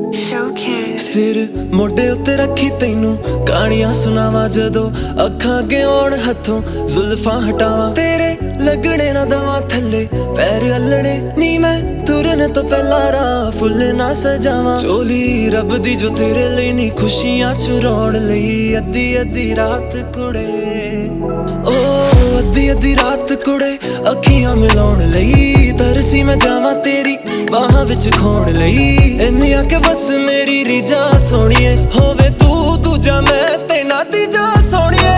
सिर मोढे उत्ते रखी तैनू कहानियां सुनावा जदों अखां अगे आउण हथों जुल्फां हटावां तेरे लगने ना दवा थल्ले पैर अल्लड़े नी मैं तुरन तो पहला राह फुल ना सजावां चोली रब दी जो तेरे लिए नी खुशियां चुराउण लई अद्धी अद्धी रात कुड़े ओ अद्धी अद्धी रात कुड़े अखियां मिलाउण लई तरसी मैं जावां तेरी बाहां विच खोण लई इन्नी आके बस मेरी रीजा सोहणीए होवे तू दूजा मैं तेना तीजा सोहणीए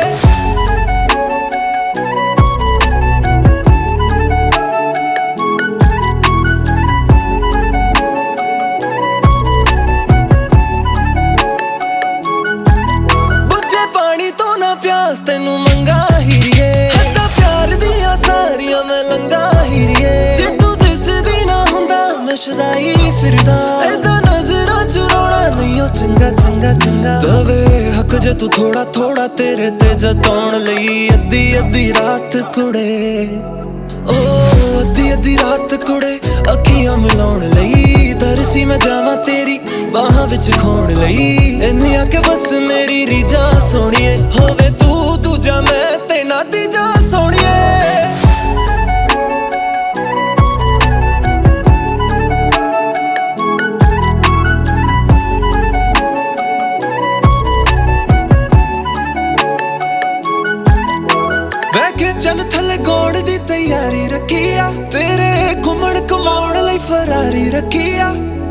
बुझे पानी तो ना प्यास तेनू मंगा हीरिए हद्दां प्यार दियां सारियां मैं लंघा हीरिए जे तू दिसदी ना हुंदा मैं शदाई फिरदा ऐदा नजरां चुराउणा नहीं ओ चंगा चंगा चंगा दवे हक जे तू थोड़ा थोड़ा तेरे ते जताउण लई अद्धी अद्धी रात कुड़े ओ अद्धी अद्धी रात कुड़े अखियां मिलाउण लई तरसी मैं जावां तेरी बाहां विच खोण लई इन्नी आके बस मेरी रीजा सोहणीए होवे तू दूजा मैं तेना तीजा सोहणीए चन थले गौड़ दी तैयारी रखी आ तेरे घुमण घुमाउण लई फरारी रखी आ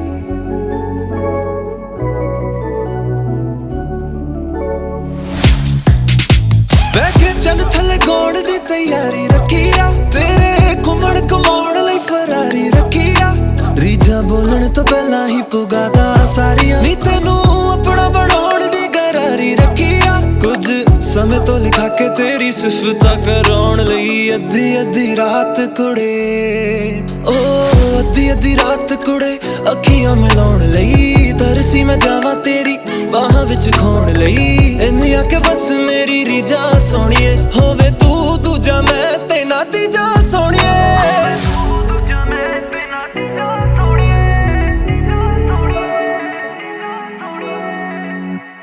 बैठे चन थले गौड़ दी तैयारी रखी आ तेरे घुमण घुमाउण लई फरारी रखी आ रीजा बोलण तो पहला ही पुगादा सारियां नी तैनू अपना बनाउण दी गरारी रखी आ कुछ समय तो लिखा के तेरी सिफता कराउण लई अद्धी अद्धी रात कुड़े ओ अद्धी अद्धी रात कुड़े अखियां मिलाउण लई तरसी मैं जावां तेरी बाहां विच खोण लई इन्नी आके बस मेरी रीजा सोहणीए हो